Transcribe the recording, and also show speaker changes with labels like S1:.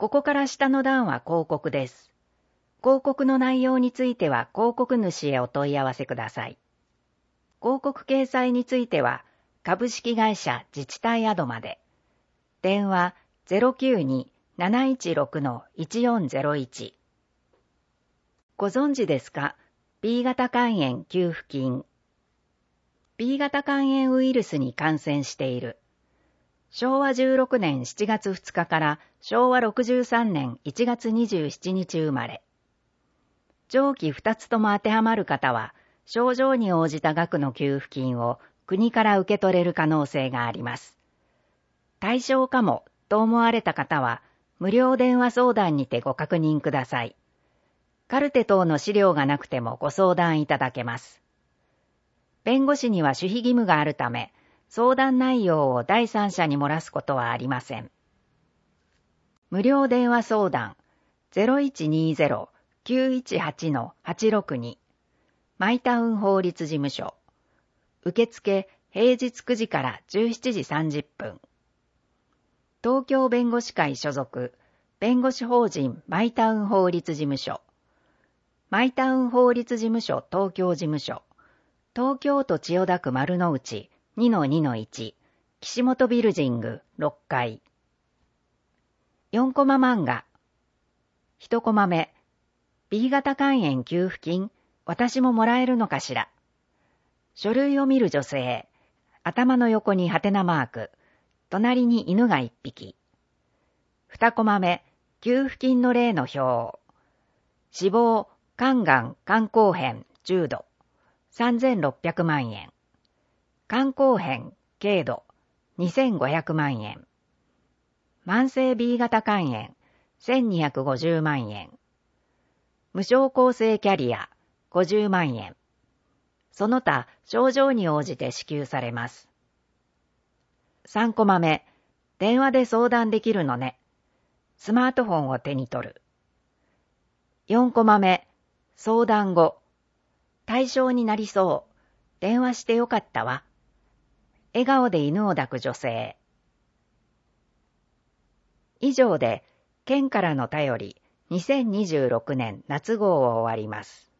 S1: ここから下の段は広告です。広告の内容については広告主へお問い合わせください。広告掲載については株式会社自治体アドまで。電話092-716-1401。ご存知ですか？ B 型肝炎給付金。B 型肝炎ウイルスに感染している。昭和16年7月2日から昭和63年1月27日生まれ。上記2つとも当てはまる方は、症状に応じた額の給付金を国から受け取れる可能性があります。対象かもと思われた方は、無料電話相談にてご確認ください。カルテ等の資料がなくてもご相談いただけます。弁護士には守秘義務があるため、相談内容を第三者に漏らすことはありません。無料電話相談 0120-918-862 マイタウン法律事務所。受付平日9時から17時30分。東京弁護士会所属弁護士法人マイタウン法律事務所。マイタウン法律事務所東京事務所。東京都千代田区丸の内 2-2-1 岸本ビルジング6階。4コマ漫画。1コマ目。B 型肝炎給付金、私ももらえるのかしら。書類を見る女性。頭の横にハテナマーク。隣に犬が1匹。2コマ目。給付金の例の表。死亡、肝がん、肝硬変、重度。3600万円。肝硬変、軽度。2500万円。慢性 B 型肝炎、1250万円。無症候性キャリア、50万円。その他、症状に応じて支給されます。3コマ目、電話で相談できるのね。スマートフォンを手に取る。4コマ目、相談後。対象になりそう。電話してよかったわ。笑顔で犬を抱く女性。以上で、県からの便り2026年夏号を終わります。